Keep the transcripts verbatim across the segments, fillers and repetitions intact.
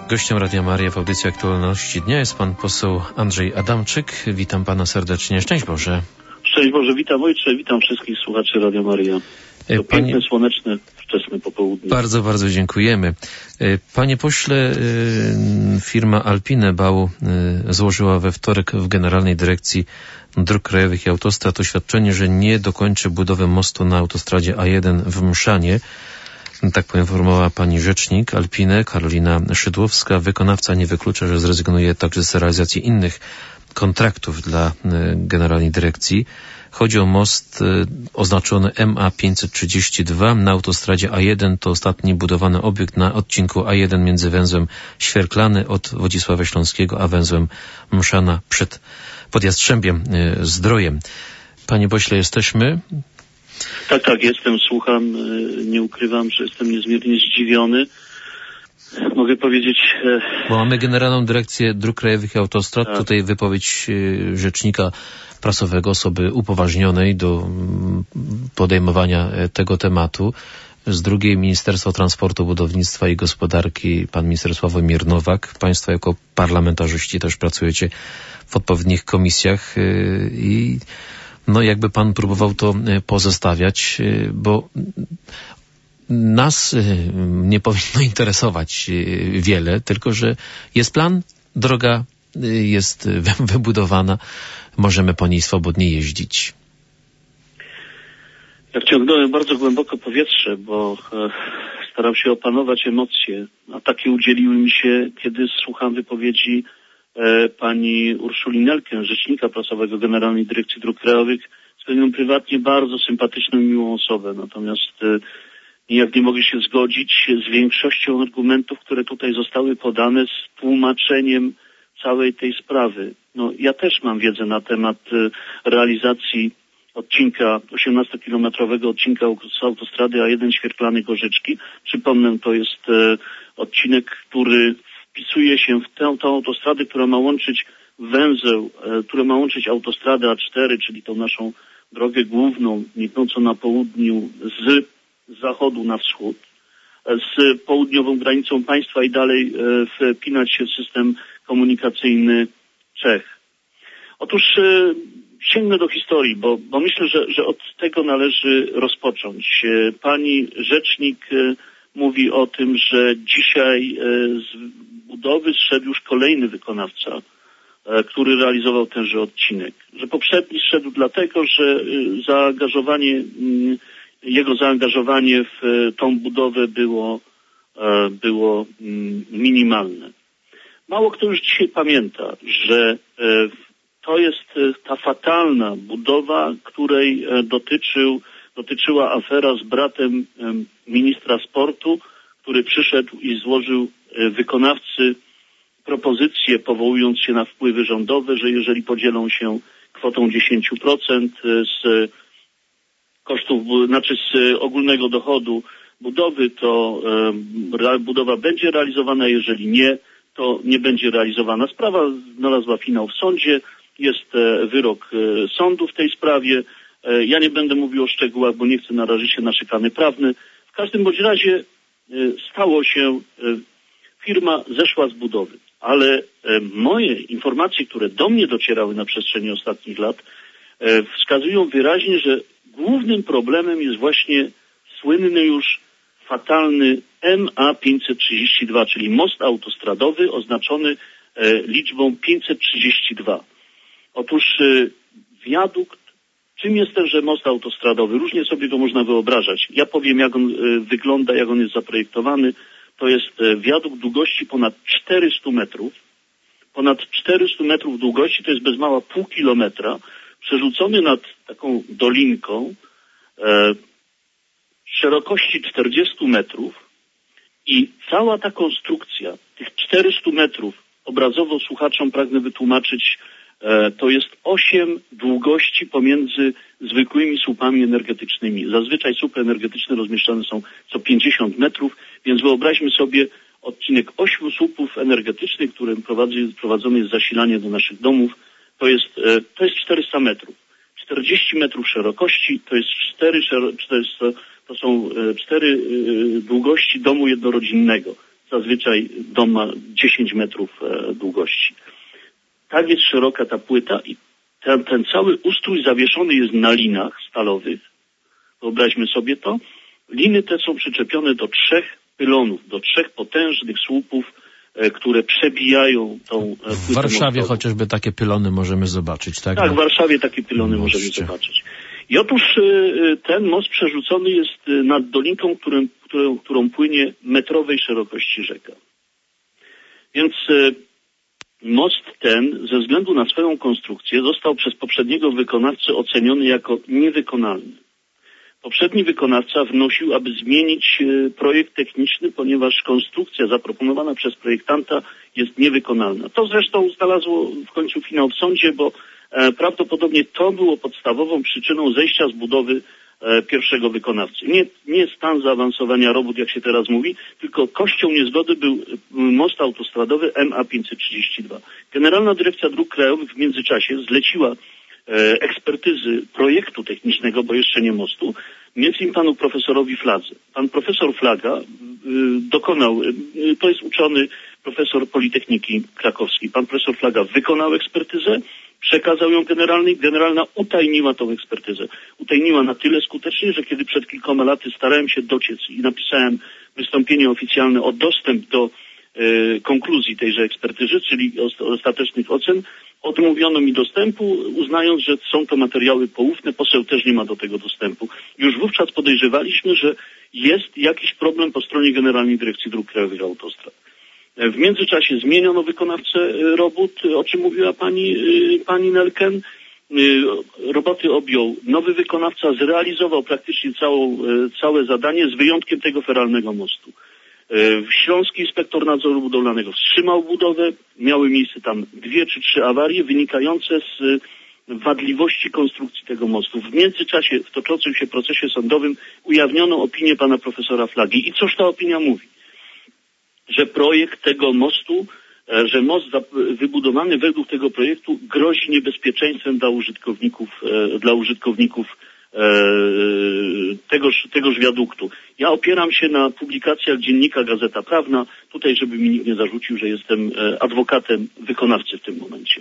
Gościem Radia Maria w audycji Aktualności Dnia jest pan poseł Andrzej Adamczyk. Witam pana serdecznie. Szczęść Boże. Szczęść Boże, witam ojcze, witam wszystkich słuchaczy Radia Maria. To Panie... piękne, słoneczne, wczesne popołudnie. Bardzo, bardzo dziękujemy. Panie pośle, firma Alpine Bau złożyła we wtorek w Generalnej Dyrekcji Dróg Krajowych i Autostrad oświadczenie, że nie dokończy budowy mostu na autostradzie A jeden w Mszanie. Tak poinformowała pani rzecznik Alpine, Karolina Szydłowska. Wykonawca nie wyklucza, że zrezygnuje także z realizacji innych kontraktów dla Generalnej Dyrekcji. Chodzi o most oznaczony M A pięćset trzydzieści dwa na autostradzie A jeden. To ostatni budowany obiekt na odcinku A jeden między węzłem Świerklany od Wodzisława Śląskiego a węzłem Mszana przed pod Jastrzębiem Zdrojem. Panie pośle, jesteśmy... Tak, tak, jestem, słucham, nie ukrywam, że jestem niezmiernie zdziwiony. Mogę powiedzieć... Bo mamy Generalną Dyrekcję Dróg Krajowych i Autostrad, tak. Tutaj wypowiedź rzecznika prasowego, osoby upoważnionej do podejmowania tego tematu. Z drugiej Ministerstwo Transportu, Budownictwa i Gospodarki, pan minister Sławomir Nowak. Państwo jako parlamentarzyści też pracujecie w odpowiednich komisjach i... No jakby pan próbował to pozostawiać, bo nas nie powinno interesować wiele, tylko że jest plan, droga jest wybudowana, możemy po niej swobodnie jeździć. Ja wciągnąłem bardzo głęboko powietrze, bo staram się opanować emocje, a takie udzieliły mi się, kiedy słucham wypowiedzi pani Urszuli Nelken, rzecznika prasowego Generalnej Dyrekcji Dróg Krajowych, spełniam prywatnie bardzo sympatyczną i miłą osobę. Natomiast e, nijak nie mogę się zgodzić z większością argumentów, które tutaj zostały podane, z tłumaczeniem całej tej sprawy. No, ja też mam wiedzę na temat e, realizacji odcinka, osiemnastokilometrowego odcinka autostrady A jeden Świerklany-Gorzyczki. Przypomnę, to jest e, odcinek, który wpisuje się w tę, tę autostradę, która ma łączyć węzeł, e, która ma łączyć autostradę A cztery, czyli tą naszą drogę główną, niknącą na południu z zachodu na wschód, e, z południową granicą państwa i dalej e, wpinać się w system komunikacyjny Czech. Otóż e, sięgnę do historii, bo, bo myślę, że, że od tego należy rozpocząć. E, pani rzecznik e, mówi o tym, że dzisiaj e, z budowy zszedł już kolejny wykonawca, e, który realizował tenże odcinek. Że poprzedni zszedł dlatego, że e, zaangażowanie, m, jego zaangażowanie w e, tą budowę było, e, było m, minimalne. Mało kto już dzisiaj pamięta, że e, to jest e, ta fatalna budowa, której e, dotyczył, dotyczyła afera z bratem e, ministra sportu, który przyszedł i złożył e, wykonawcy propozycję, powołując się na wpływy rządowe, że jeżeli podzielą się kwotą dziesięć procent z kosztów, znaczy z ogólnego dochodu budowy, to e, budowa będzie realizowana, jeżeli nie, to nie będzie realizowana. Sprawa znalazła finał w sądzie, jest e, wyrok e, sądu w tej sprawie. E, ja nie będę mówił o szczegółach, bo nie chcę narazić się na szykany prawny. W każdym bądź razie e, stało się, e, firma zeszła z budowy. Ale e, moje informacje, które do mnie docierały na przestrzeni ostatnich lat, e, wskazują wyraźnie, że głównym problemem jest właśnie słynny już fatalny M A pięćset trzydzieści dwa, czyli most autostradowy oznaczony e, liczbą pięćset trzydzieści dwa. Otóż e, wiadukt, czym jest tenże most autostradowy? Różnie sobie go można wyobrażać. Ja powiem, jak on e, wygląda, jak on jest zaprojektowany. To jest e, wiadukt długości ponad czterysta metrów. Ponad czterysta metrów długości, to jest bez mała pół kilometra, przerzucony nad taką dolinką, e, szerokości czterdzieści metrów i cała ta konstrukcja tych czterystu metrów, obrazowo słuchaczom pragnę wytłumaczyć, e, to jest osiem długości pomiędzy zwykłymi słupami energetycznymi. Zazwyczaj słupy energetyczne rozmieszczane są co pięćdziesiąt metrów, więc wyobraźmy sobie odcinek ośmiu słupów energetycznych, którym prowadzone jest zasilanie do naszych domów. To jest, e, to jest czterysta metrów. czterdzieści metrów szerokości to jest cztery, to są cztery długości domu jednorodzinnego. zazwyczaj dom ma dziesięć metrów długości. Tak jest szeroka ta płyta i ten, ten cały ustrój zawieszony jest na linach stalowych. Wyobraźmy sobie to. Liny te są przyczepione do trzech pylonów, do trzech potężnych słupów, które przebijają tą płytę W Warszawie mostową. Chociażby takie pylony możemy zobaczyć, tak? Tak, w Warszawie takie pylony moście. możemy zobaczyć. I otóż ten most przerzucony jest nad dolinką, którą, którą, którą płynie metrowej szerokości rzeka. Więc most ten, ze względu na swoją konstrukcję, został przez poprzedniego wykonawcę oceniony jako niewykonalny. Poprzedni wykonawca wnosił, aby zmienić projekt techniczny, ponieważ konstrukcja zaproponowana przez projektanta jest niewykonalna. To zresztą znalazło w końcu finał w sądzie, bo e, prawdopodobnie to było podstawową przyczyną zejścia z budowy e, pierwszego wykonawcy. Nie, nie stan zaawansowania robót, jak się teraz mówi, tylko kością niezgody był most autostradowy M A pięćset trzydzieści dwa. Generalna Dyrekcja Dróg Krajowych w międzyczasie zleciła ekspertyzy projektu technicznego, bo jeszcze nie mostu, między innymi panu profesorowi Fladze. Pan profesor Flaga y, dokonał, y, to jest uczony profesor Politechniki Krakowskiej. Pan profesor Flaga wykonał ekspertyzę, przekazał ją generalnej, generalna utajniła tą ekspertyzę. Utajniła na tyle skutecznie, że kiedy przed kilkoma laty starałem się dociec i napisałem wystąpienie oficjalne o dostęp do y, konkluzji tejże ekspertyzy, czyli ostatecznych ocen, odmówiono mi dostępu, uznając, że są to materiały poufne, poseł też nie ma do tego dostępu. Już wówczas podejrzewaliśmy, że jest jakiś problem po stronie Generalnej Dyrekcji Dróg Krajowych i Autostrad. W międzyczasie zmieniono wykonawcę robót, o czym mówiła pani, pani Nelken. Roboty objął nowy wykonawca, zrealizował praktycznie całą, całe zadanie z wyjątkiem tego feralnego mostu. Śląski Inspektor Nadzoru Budowlanego wstrzymał budowę, miały miejsce tam dwie czy trzy awarie wynikające z wadliwości konstrukcji tego mostu. W międzyczasie w toczącym się procesie sądowym ujawniono opinię pana profesora Flagi. I cóż ta opinia mówi? Że projekt tego mostu, że most wybudowany według tego projektu grozi niebezpieczeństwem dla użytkowników, dla użytkowników tegoż, tegoż wiaduktu. Ja opieram się na publikacjach dziennika Gazeta Prawna, tutaj żeby mi nikt nie zarzucił, że jestem adwokatem wykonawcy w tym momencie.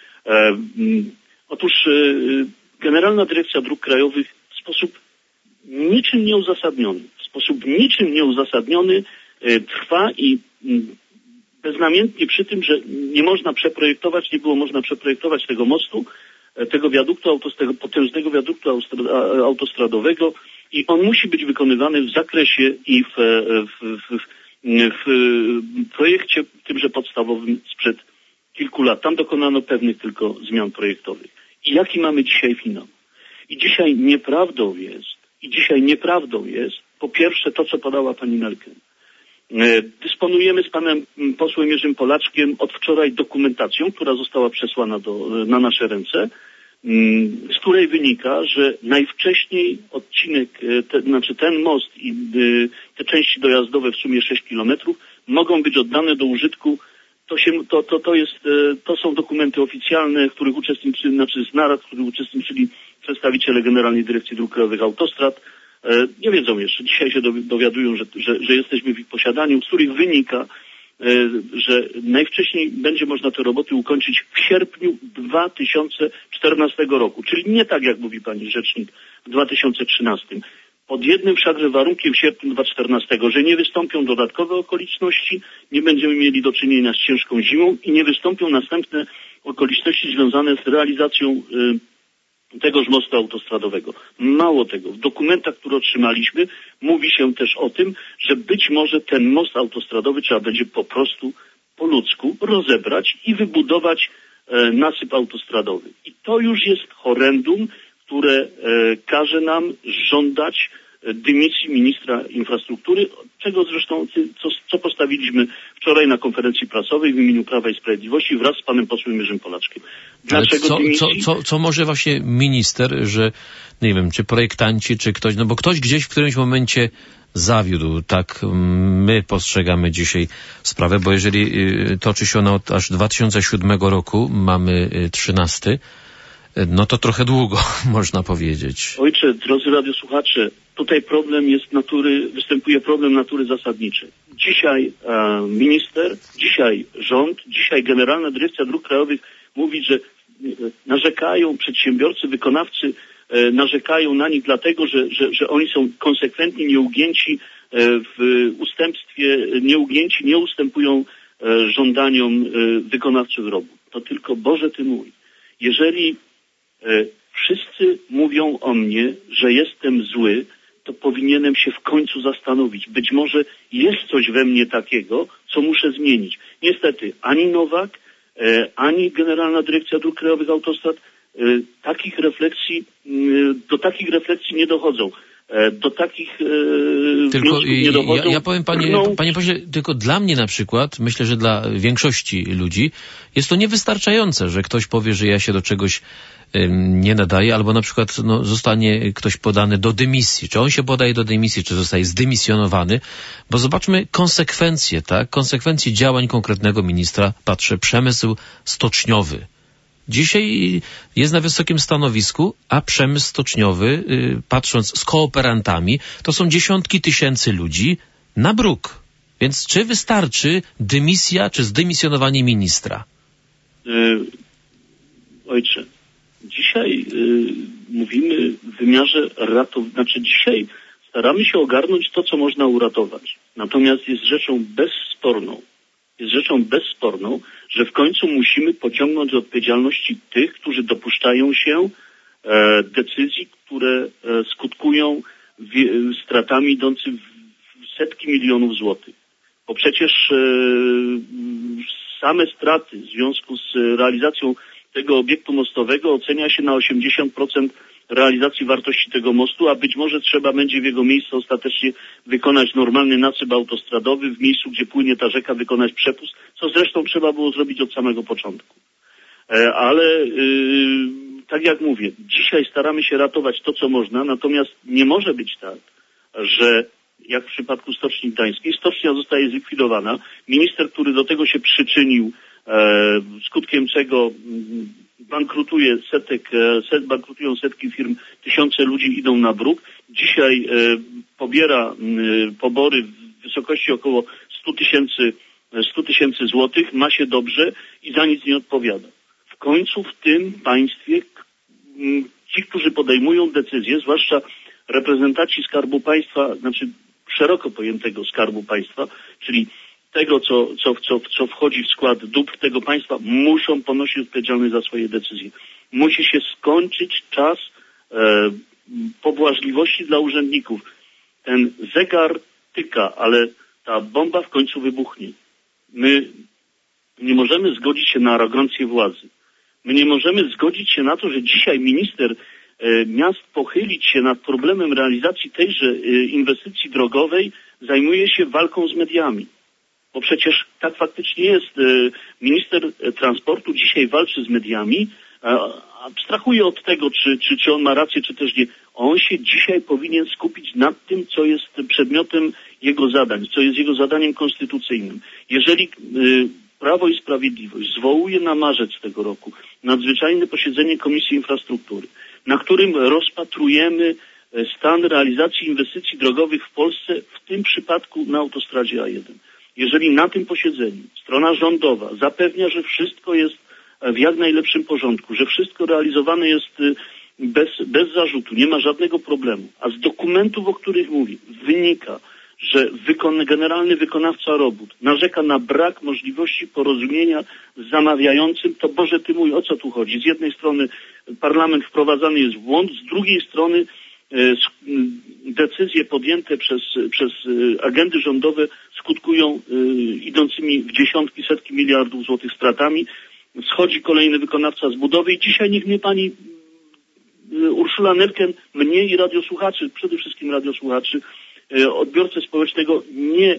Otóż Generalna Dyrekcja Dróg Krajowych w sposób niczym nieuzasadniony, w sposób niczym nieuzasadniony trwa i beznamiętnie przy tym, że nie można przeprojektować, nie było można przeprojektować tego mostu, tego wiaduktu, tego potężnego wiaduktu autostradowego i on musi być wykonywany w zakresie i w, w, w, w projekcie tymże podstawowym sprzed kilku lat. Tam dokonano pewnych tylko zmian projektowych. I jaki mamy dzisiaj finał? I dzisiaj nieprawdą jest, i dzisiaj nieprawdą jest, po pierwsze to, co podała pani Nelken. Dysponujemy z panem posłem Jerzym Polaczkiem od wczoraj dokumentacją, która została przesłana do, na nasze ręce, z której wynika, że najwcześniej odcinek, te, znaczy ten most i te części dojazdowe w sumie sześć kilometrów mogą być oddane do użytku. To, się, to, to, to, jest, to są dokumenty oficjalne, w których uczestniczyli, znaczy z narad, w których uczestniczyli przedstawiciele Generalnej Dyrekcji Dróg Krajowych Autostrad. Nie wiedzą jeszcze, dzisiaj się dowiadują, że, że, że jesteśmy w ich posiadaniu, z których wynika, że najwcześniej będzie można te roboty ukończyć w sierpniu dwa tysiące czternastego roku, czyli nie tak jak mówi pani rzecznik w dwa tysiące trzynastym. Pod jednym wszakże warunkiem w sierpniu dwa tysiące czternastego, że nie wystąpią dodatkowe okoliczności, nie będziemy mieli do czynienia z ciężką zimą i nie wystąpią następne okoliczności związane z realizacją y, tegoż mostu autostradowego. Mało tego, w dokumentach, które otrzymaliśmy, mówi się też o tym, że być może ten most autostradowy trzeba będzie po prostu po ludzku rozebrać i wybudować e, nasyp autostradowy. I to już jest horrendum, które e, każe nam żądać e, dymisji ministra infrastruktury, czego zresztą co, co postawiliśmy wczoraj na konferencji prasowej w imieniu Prawa i Sprawiedliwości wraz z panem posłem Jerzym Polaczkiem. Dlaczego co, dymisji? co, co, co może właśnie minister, że nie wiem, czy projektanci, czy ktoś, no bo ktoś gdzieś w którymś momencie zawiódł, tak my postrzegamy dzisiaj sprawę, bo jeżeli toczy się ona od aż dwa tysiące siódmego roku, mamy trzynasty, no to trochę długo, można powiedzieć. Ojcze, drodzy radiosłuchacze, tutaj problem jest natury, występuje problem natury zasadniczej. Dzisiaj e, minister, dzisiaj rząd, dzisiaj Generalna Dyrekcja Dróg Krajowych mówi, że e, narzekają przedsiębiorcy, wykonawcy, e, narzekają na nich dlatego, że, że, że oni są konsekwentnie nieugięci e, w ustępstwie, nieugięci, nie ustępują e, żądaniom e, wykonawców robót. To tylko Boże Ty mój. Jeżeli e, wszyscy mówią o mnie, że jestem zły, to powinienem się w końcu zastanowić. Być może jest coś we mnie takiego, co muszę zmienić. Niestety, ani Nowak, e, ani Generalna Dyrekcja Dróg Krajowych Autostrad e, takich refleksji, e, do takich refleksji nie dochodzą. E, do takich e, tylko nie dochodzą. Ja, ja powiem, panie, no, panie pośle, tylko dla mnie na przykład, myślę, że dla większości ludzi jest to niewystarczające, że ktoś powie, że ja się do czegoś nie nadaje, albo na przykład no, zostanie ktoś podany do dymisji. Czy on się podaje do dymisji, czy zostaje zdymisjonowany? Bo zobaczmy konsekwencje, tak? Konsekwencje działań konkretnego ministra. Patrzę, przemysł stoczniowy. Dzisiaj jest na wysokim stanowisku, a przemysł stoczniowy, yy, patrząc z kooperantami, to są dziesiątki tysięcy ludzi na bruk. Więc czy wystarczy dymisja, czy zdymisjonowanie ministra? Yy, ojcze, dzisiaj y, mówimy w wymiarze ratow... Znaczy dzisiaj staramy się ogarnąć to, co można uratować. Natomiast jest rzeczą bezsporną, jest rzeczą bezsporną, że w końcu musimy pociągnąć do odpowiedzialności tych, którzy dopuszczają się e, decyzji, które e, skutkują w, stratami idącymi w setki milionów złotych. Bo przecież e, same straty w związku z realizacją tego obiektu mostowego ocenia się na osiemdziesiąt procent realizacji wartości tego mostu, a być może trzeba będzie w jego miejsce ostatecznie wykonać normalny nasyp autostradowy, w miejscu, gdzie płynie ta rzeka, wykonać przepust, co zresztą trzeba było zrobić od samego początku. E, ale yy, tak jak mówię, dzisiaj staramy się ratować to, co można, natomiast nie może być tak, że jak w przypadku Stoczni Gdańskiej, stocznia zostaje zlikwidowana, minister, który do tego się przyczynił, E, skutkiem czego bankrutuje setek, set, bankrutują setki firm, tysiące ludzi idą na bruk. Dzisiaj e, pobiera e, pobory w wysokości około sto tysięcy złotych, ma się dobrze i za nic nie odpowiada. W końcu w tym państwie m, ci, którzy podejmują decyzje, zwłaszcza reprezentanci Skarbu Państwa, znaczy szeroko pojętego Skarbu Państwa, czyli tego, co, co, co, co wchodzi w skład dóbr tego państwa, muszą ponosić odpowiedzialność za swoje decyzje. Musi się skończyć czas e, pobłażliwości dla urzędników. Ten zegar tyka, ale ta bomba w końcu wybuchnie. My nie możemy zgodzić się na arogancję władzy. My nie możemy zgodzić się na to, że dzisiaj minister e, miast pochylić się nad problemem realizacji tejże e, inwestycji drogowej zajmuje się walką z mediami. Bo przecież tak faktycznie jest. Minister transportu dzisiaj walczy z mediami, abstrahuje od tego, czy, czy, czy on ma rację, czy też nie. On się dzisiaj powinien skupić nad tym, co jest przedmiotem jego zadań, co jest jego zadaniem konstytucyjnym. Jeżeli Prawo i Sprawiedliwość zwołuje na marzec tego roku nadzwyczajne posiedzenie Komisji Infrastruktury, na którym rozpatrujemy stan realizacji inwestycji drogowych w Polsce, w tym przypadku na autostradzie A jeden. Jeżeli na tym posiedzeniu strona rządowa zapewnia, że wszystko jest w jak najlepszym porządku, że wszystko realizowane jest bez, bez zarzutu, nie ma żadnego problemu, a z dokumentów, o których mówi, wynika, że wykon, generalny wykonawca robót narzeka na brak możliwości porozumienia z zamawiającym, to Boże Ty mój, o co tu chodzi? Z jednej strony parlament wprowadzany jest w błąd, z drugiej strony decyzje podjęte przez, przez agendy rządowe skutkują idącymi w dziesiątki, setki miliardów złotych stratami. Schodzi kolejny wykonawca z budowy i dzisiaj niech mnie pani Urszula Nelken, mnie i radiosłuchaczy, przede wszystkim radiosłuchaczy, odbiorcę społecznego nie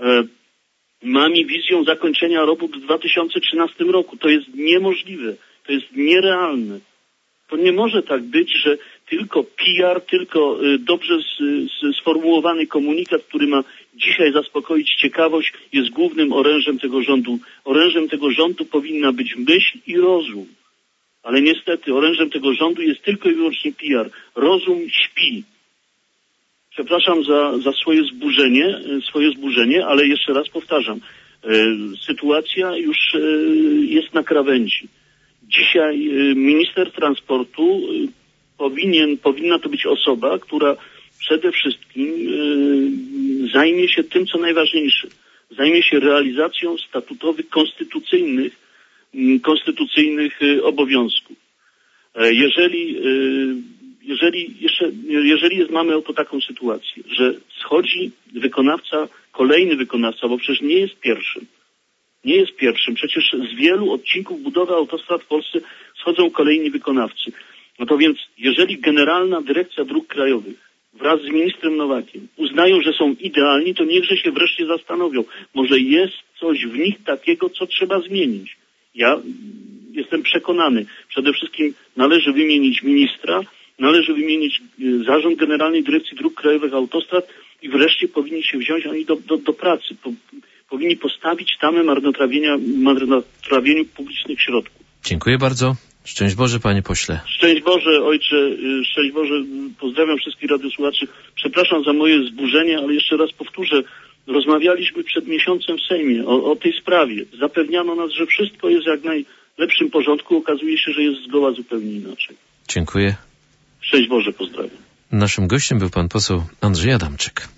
mami wizją zakończenia robót w dwa tysiące trzynastym roku. To jest niemożliwe, to jest nierealne. To nie może tak być, że tylko P R, tylko dobrze sformułowany komunikat, który ma dzisiaj zaspokoić ciekawość, jest głównym orężem tego rządu. Orężem tego rządu powinna być myśl i rozum. Ale niestety orężem tego rządu jest tylko i wyłącznie P R. Rozum śpi. Przepraszam za, za swoje zburzenie, swoje zburzenie, ale jeszcze raz powtarzam. Sytuacja już jest na krawędzi. Dzisiaj minister transportu powinien, powinna to być osoba, która przede wszystkim zajmie się tym, co najważniejsze. Zajmie się realizacją statutowych, konstytucyjnych, konstytucyjnych obowiązków. Jeżeli, jeżeli jeszcze, jeżeli jest, mamy oto taką sytuację, że schodzi wykonawca, kolejny wykonawca, bo przecież nie jest pierwszym. Nie jest pierwszym. Przecież z wielu odcinków budowy autostrad w Polsce schodzą kolejni wykonawcy. No to więc, jeżeli Generalna Dyrekcja Dróg Krajowych wraz z ministrem Nowakiem uznają, że są idealni, to niechże się wreszcie zastanowią. Może jest coś w nich takiego, co trzeba zmienić. Ja jestem przekonany. Przede wszystkim należy wymienić ministra, należy wymienić Zarząd Generalnej Dyrekcji Dróg Krajowych Autostrad i wreszcie powinni się wziąć oni do, do, do pracy. Po, powinni postawić tamę marnotrawienia, marnotrawieniu publicznych środków. Dziękuję bardzo. Szczęść Boże, panie pośle. Szczęść Boże, ojcze, szczęść Boże. Pozdrawiam wszystkich radiosłuchaczy. Przepraszam za moje zburzenie, ale jeszcze raz powtórzę. Rozmawialiśmy przed miesiącem w Sejmie o, o tej sprawie. Zapewniano nas, że wszystko jest jak w najlepszym porządku. Okazuje się, że jest zgoła zupełnie inaczej. Dziękuję. Szczęść Boże, pozdrawiam. Naszym gościem był pan poseł Andrzej Adamczyk.